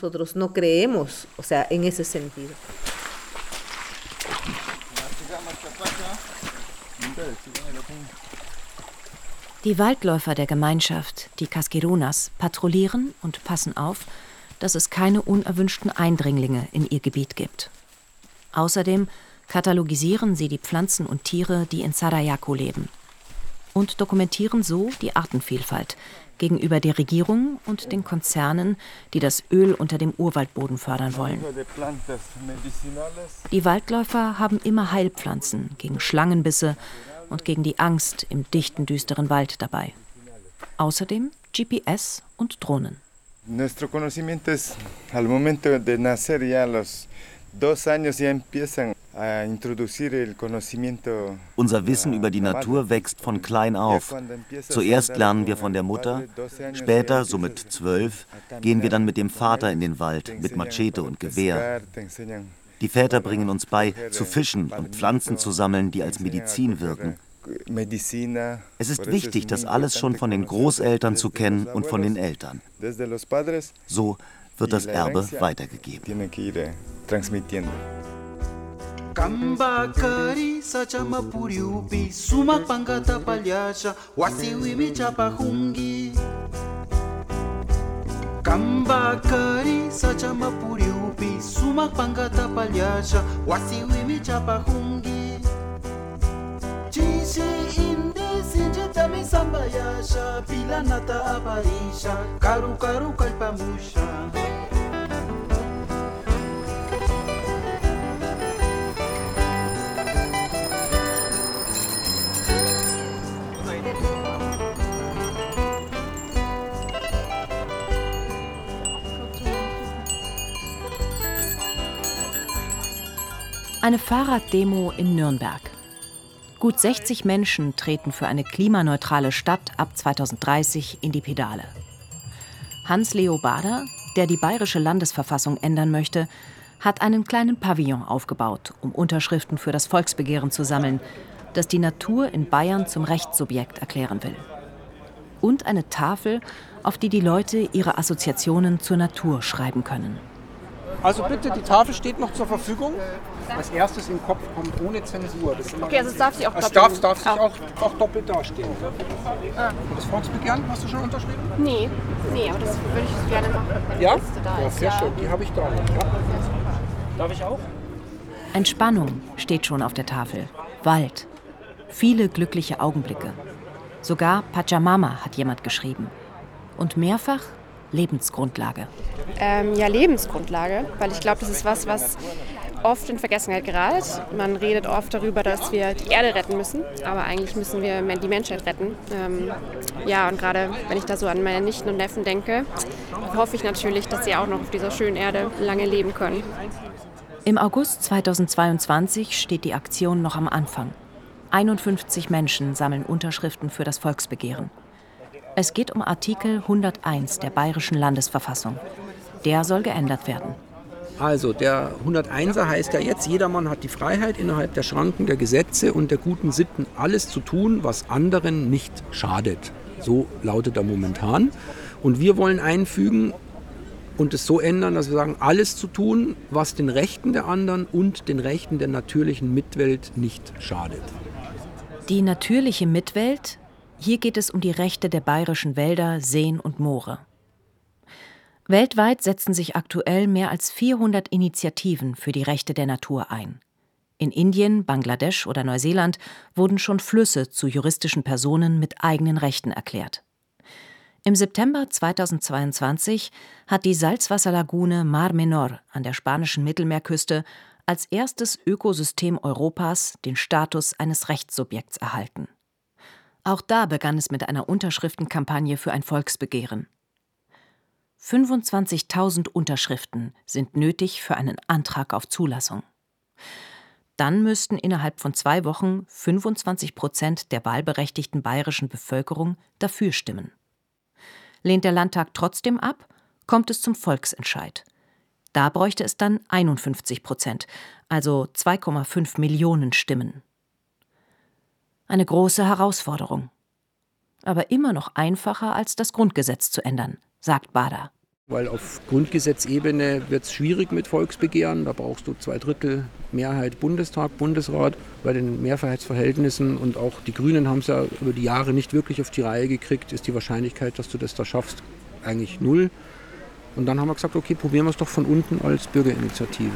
S8: Die Waldläufer der Gemeinschaft, die Casquirunas, patrouillieren und passen auf, dass es keine unerwünschten Eindringlinge in ihr Gebiet gibt. Außerdem katalogisieren sie die Pflanzen und Tiere, die in Sarayaku leben, und dokumentieren so die Artenvielfalt gegenüber der Regierung und den Konzernen, die das Öl unter dem Urwaldboden fördern wollen. Die Waldläufer haben immer Heilpflanzen gegen Schlangenbisse und gegen die Angst im dichten, düsteren Wald dabei. Außerdem G P S und Drohnen.
S16: Nuestro conocimiento es al momento de nacer ya los dos años ya empiezan.
S11: Unser Wissen über die Natur wächst von klein auf. Zuerst lernen wir von der Mutter, später, so mit zwölf, gehen wir dann mit dem Vater in den Wald mit Machete und Gewehr. Die Väter bringen uns bei, zu fischen und Pflanzen zu sammeln, die als Medizin wirken. Es ist wichtig, das alles schon von den Großeltern zu kennen und von den Eltern. So wird das Erbe weitergegeben.
S15: Kambakari sachama puriupi suma pangata palyasha wasiwimi chapahungi Kambakari sachama puriupi suma pangata palyasha wasiwimi chapahungi Chishi indi sinjita misamba yasha pilanata aparisha karu karu kalpamusha
S8: Eine Fahrraddemo in Nürnberg. Gut sechzig Menschen treten für eine klimaneutrale Stadt ab zweitausenddreißig in die Pedale. Hans-Leo Bader, der die bayerische Landesverfassung ändern möchte, hat einen kleinen Pavillon aufgebaut, um Unterschriften für das Volksbegehren zu sammeln, das die Natur in Bayern zum Rechtssubjekt erklären will. Und eine Tafel, auf die die Leute ihre Assoziationen zur Natur schreiben können.
S13: Also bitte, die Tafel steht noch zur Verfügung. Als erstes im Kopf kommt ohne Zensur. Das
S17: okay, also es darf sich auch
S13: doppelt,
S17: darf,
S13: darf sich auch, auch doppelt dastehen. Ah. Und das Volksbegehren, hast du schon unterschrieben?
S17: Nee, nee, aber das würde ich gerne machen.
S13: Ja?
S17: Da
S13: ja,
S17: ist,
S13: sehr
S17: ja.
S13: schön, die habe ich da. Ja. Darf ich auch?
S8: Entspannung steht schon auf der Tafel. Wald. Viele glückliche Augenblicke. Sogar Pachamama hat jemand geschrieben. Und mehrfach Lebensgrundlage.
S17: Ähm, ja, Lebensgrundlage, weil ich glaube, das ist was, was oft in Vergessenheit gerät. Man redet oft darüber, dass wir die Erde retten müssen, aber eigentlich müssen wir die Menschheit retten. Ähm, ja, und gerade wenn ich da so an meine Nichten und Neffen denke, hoffe ich natürlich, dass sie auch noch auf dieser schönen Erde lange leben können.
S8: Im August zweitausendzweiundzwanzig steht die Aktion noch am Anfang. einundfünfzig Menschen sammeln Unterschriften für das Volksbegehren. Es geht um Artikel hunderteins der bayerischen Landesverfassung. Der soll geändert werden.
S13: Also der hunderteinser heißt ja jetzt, jedermann hat die Freiheit, innerhalb der Schranken der Gesetze und der guten Sitten alles zu tun, was anderen nicht schadet. So lautet er momentan. Und wir wollen einfügen und es so ändern, dass wir sagen, alles zu tun, was den Rechten der anderen und den Rechten der natürlichen Mitwelt nicht schadet.
S8: Die natürliche Mitwelt? Hier geht es um die Rechte der bayerischen Wälder, Seen und Moore. Weltweit setzen sich aktuell mehr als vierhundert Initiativen für die Rechte der Natur ein. In Indien, Bangladesch oder Neuseeland wurden schon Flüsse zu juristischen Personen mit eigenen Rechten erklärt. Im September zweitausendzweiundzwanzig hat die Salzwasserlagune Mar Menor an der spanischen Mittelmeerküste als erstes Ökosystem Europas den Status eines Rechtssubjekts erhalten. Auch da begann es mit einer Unterschriftenkampagne für ein Volksbegehren. fünfundzwanzigtausend Unterschriften sind nötig für einen Antrag auf Zulassung. Dann müssten innerhalb von zwei Wochen fünfundzwanzig Prozent der wahlberechtigten bayerischen Bevölkerung dafür stimmen. Lehnt der Landtag trotzdem ab, kommt es zum Volksentscheid. Da bräuchte es dann einundfünfzig Prozent, also zwei Komma fünf Millionen Stimmen. Eine große Herausforderung. Aber immer noch einfacher, als das Grundgesetz zu ändern, sagt Bader.
S13: Weil auf Grundgesetzebene wird es schwierig mit Volksbegehren. Da brauchst du zwei Drittel Mehrheit Bundestag, Bundesrat. Bei den Mehrheitsverhältnissen und auch die Grünen haben es ja über die Jahre nicht wirklich auf die Reihe gekriegt, ist die Wahrscheinlichkeit, dass du das da schaffst, eigentlich null. Und dann haben wir gesagt, okay, probieren wir es doch von unten als Bürgerinitiative.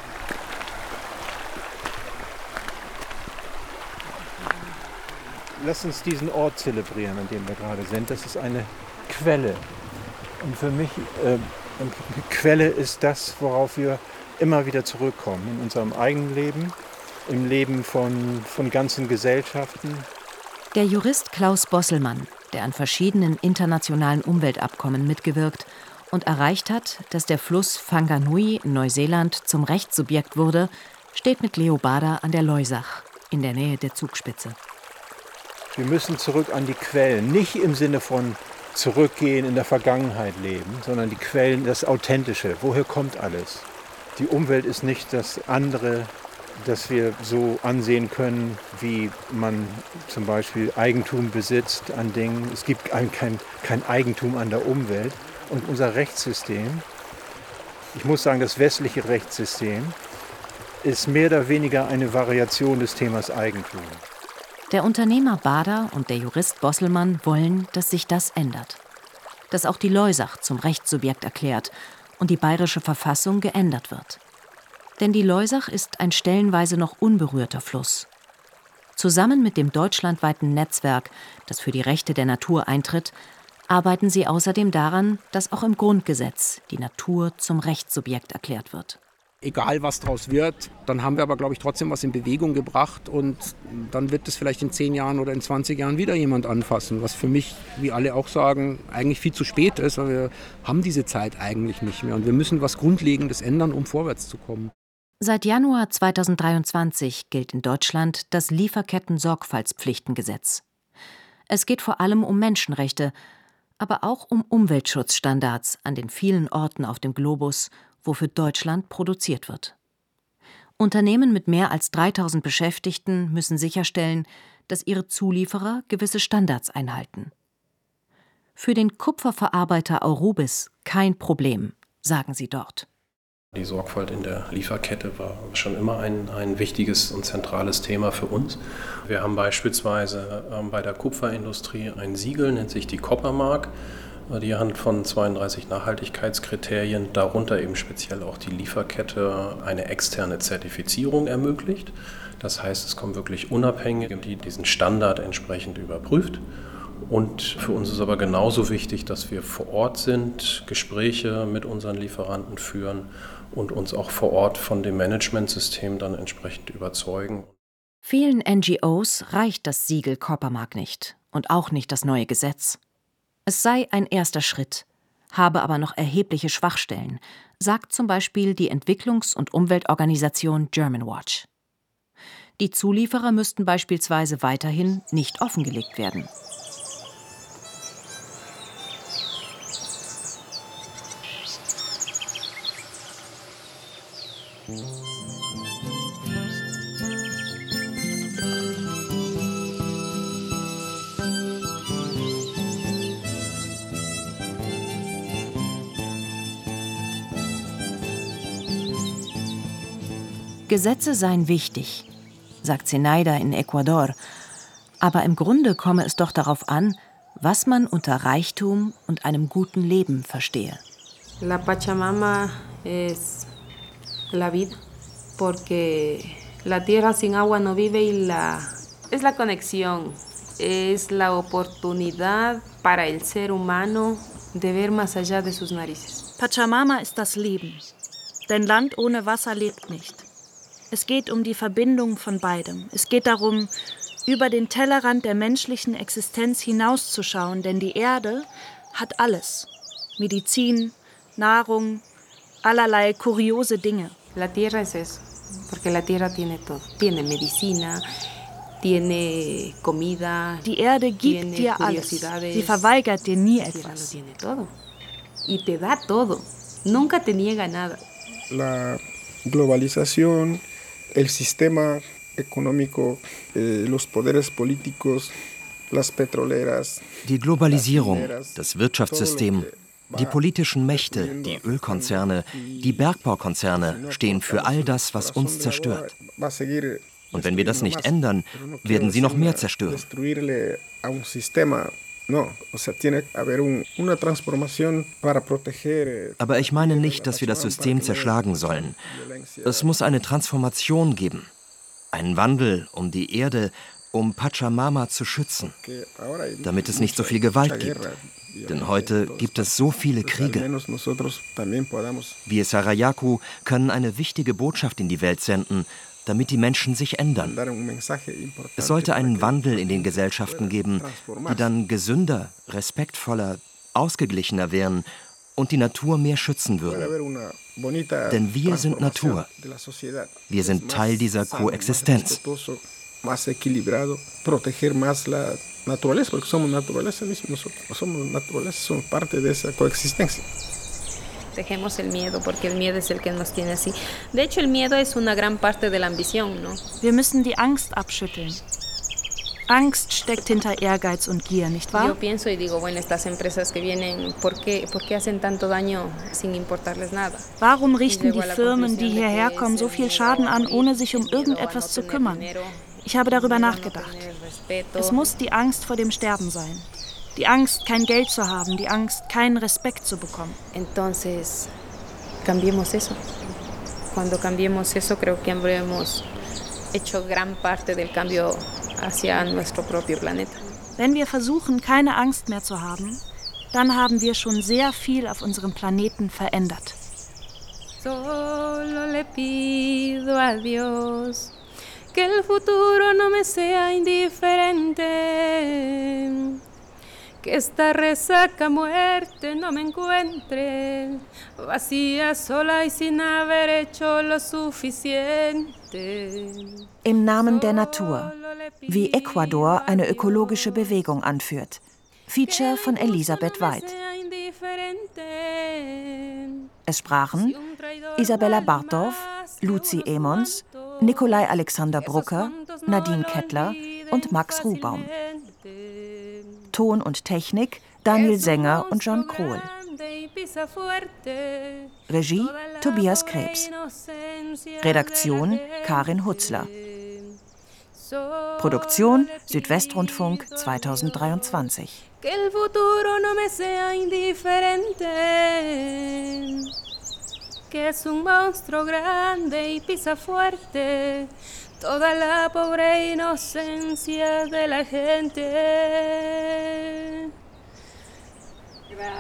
S4: Lass uns diesen Ort zelebrieren, an dem wir gerade sind. Das ist eine Quelle. Und für mich, äh, eine Quelle ist das, worauf wir immer wieder zurückkommen. In unserem eigenen Leben, im Leben von, von ganzen Gesellschaften.
S8: Der Jurist Klaus Bosselmann, der an verschiedenen internationalen Umweltabkommen mitgewirkt und erreicht hat, dass der Fluss Whanganui in Neuseeland zum Rechtssubjekt wurde, steht mit Leo Bader an der Loisach, in der Nähe der Zugspitze.
S4: Wir müssen zurück an die Quellen, nicht im Sinne von zurückgehen, in der Vergangenheit leben, sondern die Quellen, das Authentische. Woher kommt alles? Die Umwelt ist nicht das andere dass wir so ansehen können, wie man zum Beispiel Eigentum besitzt an Dingen. Es gibt kein, kein Eigentum an der Umwelt. Und unser Rechtssystem, ich muss sagen, das westliche Rechtssystem, ist mehr oder weniger eine Variation des Themas Eigentum.
S8: Der Unternehmer Bader und der Jurist Bosselmann wollen, dass sich das ändert. Dass auch die Loisach zum Rechtssubjekt erklärt und die bayerische Verfassung geändert wird. Denn die Loisach ist ein stellenweise noch unberührter Fluss. Zusammen mit dem deutschlandweiten Netzwerk, das für die Rechte der Natur eintritt, arbeiten sie außerdem daran, dass auch im Grundgesetz die Natur zum Rechtssubjekt erklärt wird.
S13: Egal, was daraus wird, dann haben wir aber, glaube ich, trotzdem was in Bewegung gebracht und dann wird es vielleicht in zehn Jahren oder in zwanzig Jahren wieder jemand anfassen, was für mich, wie alle auch sagen, eigentlich viel zu spät ist, weil wir haben diese Zeit eigentlich nicht mehr und wir müssen was Grundlegendes ändern, um vorwärts zu kommen.
S8: Seit Januar zweitausenddreiundzwanzig gilt in Deutschland das Lieferketten-Sorgfaltspflichtengesetz. Es geht vor allem um Menschenrechte, aber auch um Umweltschutzstandards an den vielen Orten auf dem Globus, wo für Deutschland produziert wird. Unternehmen mit mehr als dreitausend Beschäftigten müssen sicherstellen, dass ihre Zulieferer gewisse Standards einhalten. Für den Kupferverarbeiter Aurubis kein Problem, sagen sie dort.
S9: Die Sorgfalt in der Lieferkette war schon immer ein, ein wichtiges und zentrales Thema für uns. Wir haben beispielsweise ähm, bei der Kupferindustrie ein Siegel, nennt sich die Copper Mark. Die handelt von zweiunddreißig Nachhaltigkeitskriterien, darunter eben speziell auch die Lieferkette eine externe Zertifizierung ermöglicht. Das heißt, es kommen wirklich Unabhängige, die diesen Standard entsprechend überprüft. Und für uns ist aber genauso wichtig, dass wir vor Ort sind, Gespräche mit unseren Lieferanten führen und uns auch vor Ort von dem Managementsystem dann entsprechend überzeugen.
S8: Vielen N G Os reicht das Siegel Copper Mark nicht und auch nicht das neue Gesetz. Es sei ein erster Schritt, habe aber noch erhebliche Schwachstellen, sagt zum Beispiel die Entwicklungs- und Umweltorganisation Germanwatch. Die Zulieferer müssten beispielsweise weiterhin nicht offengelegt werden. Gesetze seien wichtig, sagt Zenaida in Ecuador, aber im Grunde komme es doch darauf an, was man unter Reichtum und einem guten Leben verstehe.
S5: La Pachamama es la vida, porque la tierra sin agua no vive y la es la conexión, es la oportunidad para el ser humano de ver más allá de sus narices.
S6: Pachamama ist das Leben, denn Land ohne Wasser lebt nicht. Es geht um die Verbindung von beidem. Es geht darum, über den Tellerrand der menschlichen Existenz hinauszuschauen, denn die Erde hat alles. Medizin, Nahrung, allerlei kuriose Dinge.
S5: La tierra es eso, porque la tierra tiene todo. Tiene medicina, tiene comida.
S6: Die Erde gibt dir alles. Sie verweigert dir nie etwas.
S5: Tiene todo. Y te da todo. Nunca te niega nada.
S2: La globalización, el sistema económico, eh, los poderes políticos, las petroleras.
S3: Die Globalisierung, das Wirtschaftssystem, die politischen Mächte, die Ölkonzerne, die Bergbaukonzerne stehen für all das, was uns zerstört. Und wenn wir das nicht ändern, werden sie noch mehr zerstören. Aber ich meine nicht, dass wir das System zerschlagen sollen. Es muss eine Transformation geben. Einen Wandel, um die Erde, um Pachamama zu schützen, damit es nicht so viel Gewalt gibt. Denn heute gibt es so viele Kriege. Wir Sarayaku können eine wichtige Botschaft in die Welt senden, damit die Menschen sich ändern. Es sollte einen Wandel in den Gesellschaften geben, die dann gesünder, respektvoller, ausgeglichener wären und die Natur mehr schützen würden. Denn wir sind Natur. Wir sind Teil dieser Koexistenz.
S2: Naturaleza, porque somos naturaleza misma, nosotros somos naturaleza, somos parte de esa coexistencia.
S5: Dejemos el miedo, porque el miedo es el que nos tiene así. De hecho, el miedo es una gran parte de la ambición, ¿no?
S6: Wir müssen die Angst abschütteln. Angst steckt hinter Ehrgeiz und Gier, nicht wahr?
S5: Yo pienso y digo, bueno, estas empresas que vienen, ¿por qué, por qué hacen tanto daño sin importarles nada?
S6: Warum richten die Firmen, die hierher kommen, so viel Schaden an, ohne sich um irgendetwas zu kümmern? Ich habe darüber nachgedacht. Es muss die Angst vor dem Sterben sein. Die Angst, kein Geld zu haben, die Angst, keinen Respekt zu bekommen.
S5: Entonces, cambiemos eso. Cuando cambiemos eso, creo que habremos hecho gran parte del cambio hacia nuestro propio planeta.
S6: Wenn wir versuchen, keine Angst mehr zu haben, dann haben wir schon sehr viel auf unserem Planeten verändert.
S5: Solo le pido a Dios que el futuro no me sea indiferente, que esta resaca muerte no me encuentre vacía, sola y sin haber hecho lo suficiente.
S7: Im Namen der Natur, wie Ecuador eine ökologische Bewegung anführt. Feature von Elisabeth Weid. Es sprachen Isabella Barthoff, Luzi Emons, Nikolai Alexander Brucker, Nadine Kettler und Max Ruhbaum. Ton und Technik Daniel Sänger und John Krohl. Regie Tobias Krebs. Redaktion Karin Hutzler. Produktion Südwestrundfunk zweitausenddreiundzwanzig.
S5: Que el futuro no me sea indiferente, que es un monstruo grande y pisa fuerte toda la pobre inocencia de la gente.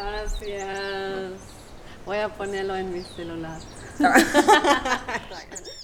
S12: Gracias. Voy a ponerlo en mi celular.